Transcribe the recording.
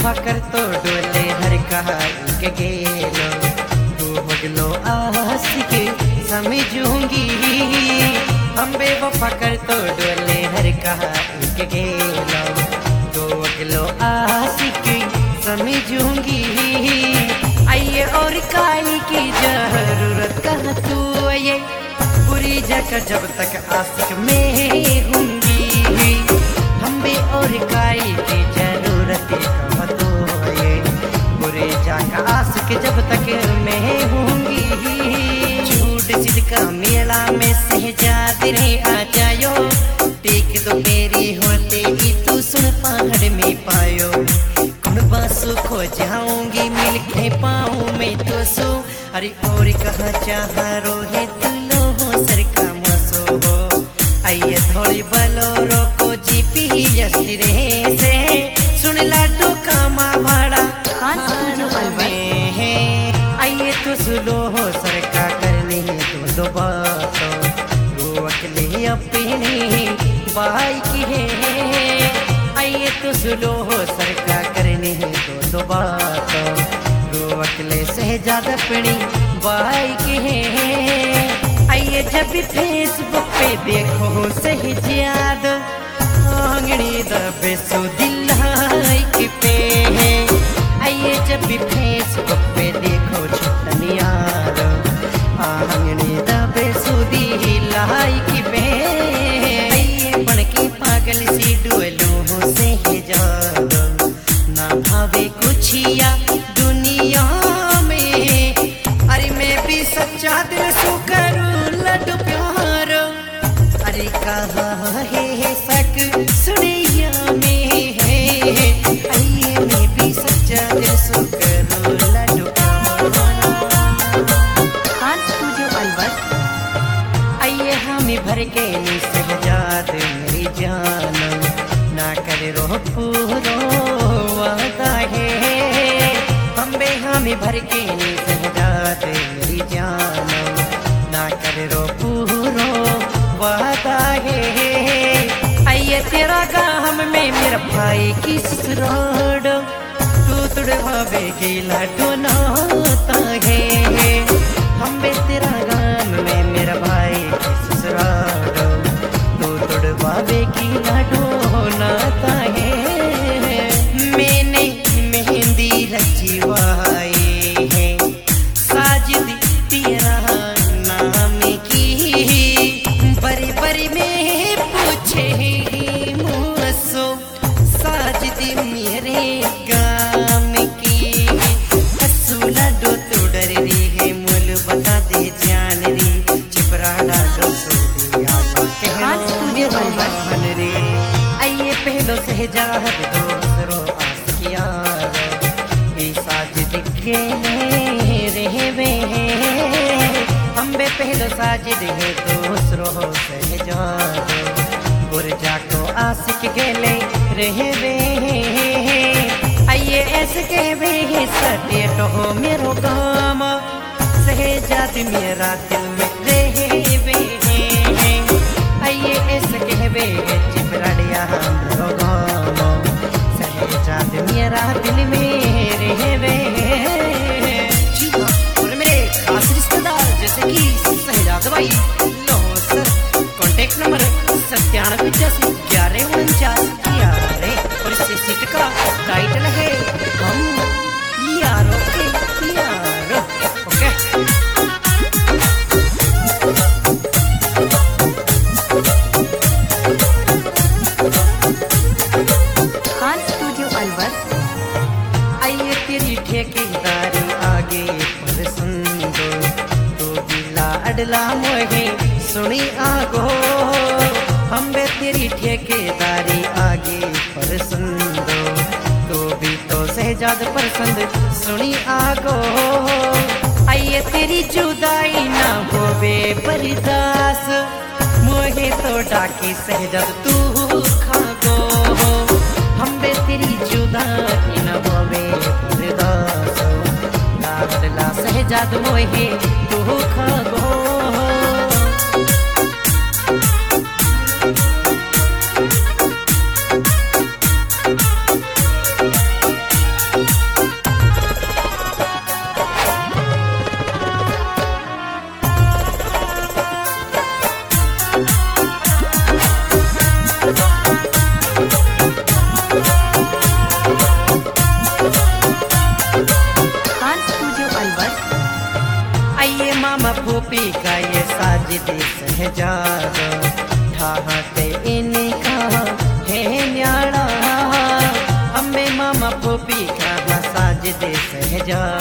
बेवफा कर तो डोले हर कहा के गेलो तू बगलो आशिक समझूंगी। हम बेवफा कर तो डोले हर कहा के गेलो तू बगलो आशिक समझूंगी। आइए और काई की जरूरत कहा तू ये बुरी जगह जब तक आशिक में होंगी। हम भी और काई की जरूरत कहा तू ये बुरी जगह आशिक जब तक में होंगी। झूठ सिद्का मेला में सहजाद रे आ जायो टेक दो मेरी होते ही तू सुन पहाड़ में पायो। बासु खो जाऊंगी मिल के पाऊं मैं तो सो। अरे और कहा चाह रो है तुलो हो सर का मसो हो। आइए थोड़ी बलोरो को जीपी यसी रे से सुन लाडो का माँ भाड़ा में है। आइए तो सुनो हो सर का करनी है तो दो बातों वो अकेले अपनी बाई की है। आइए तो सुनो हो सर का करनी है दो बातों वो अकेले से ज्यादा पड़ी बाई की है। आइए जब भी फेसबुक पे देखो सही ज्यादा आंगड़ी दबे सो दिल पे है। आइए जब भी फेसबुक पे देखो छुटन यार आंगड़ी दबे सो दिल पे। आइए बन के पागल सी डुएलो हो से ज्यादा ना भावे कुछ या दुनिया में। अरे मैं भी सच्चा दिल सु करूं लड्डू प्यार। अरे कहा है सक सुनिया में है। आइए मैं भी सच्चा दिल सु करूं लड्डू प्यार। स्टूडियो अलवर। आइए हमें भर के नी सहजाद मेरी जान ना करे रो पूरो वादा है। हमें भर के नी सहजाद मेरी जान ना करे रो पूरो वादा है। आइए तेरा गाम में मेरा भाई की ससुराल तू तुड़वावे की लाडो नाता है। हम बे तेरा गाम में मेरा भाई की ससुराल तू तुड़वावे की लाडो नाता है। मैंने मेहंदी रचवाई है साजिद तेरा नाम की। बड़ी बड़ी में पूछे मुझसो साजिद मेरे गाम की। हसूला डो तुडर री है मुल बता दे जान री चिपराड़ा डो सोडिया कहन रे। आइए पहलो सहजाद दूसरो आशिकिया साजिद के रहवे। हम बे पहलो साजिद है दूसरो सहजाद गुरजा को आशिक गेले रहवे। आइए ऐसे कहवे है सटे तो मेरो काम सहजाद मेरा दिल में रहवे। आइए ऐसे कहवे है चिपराड़िया मेरो काम सहजाद मेरा दिल में रहवे। जी हाँ और मेरे खास रिश्तेदार जैसे कि सहजाद भाई लो सर कॉन्टेक्ट नंबर 97851149 और इस सीट का टाइटल है हम यारों के यार। Okay studio Alwar. आइए तेरी ठेकेदारी आगे पर सुन दो तो गिला अडला मोहे सुनी आगो। हम बे तेरी ठेकेदारी आगे पर सुन दो तो भी तो सहजाद पसंद सुनी आगो। आइए तेरी जुदाई ना होवे बर्दास मोहे तो डाके सहजाद तू खागो। हम बे तेरी जुदाई ना होवे बर्दास लाडला सहजाद मोहे तू खागो। पूजा दो ठाहते इनका है न्याड़ा अम्बे मामा पोपी का साज दे सहजा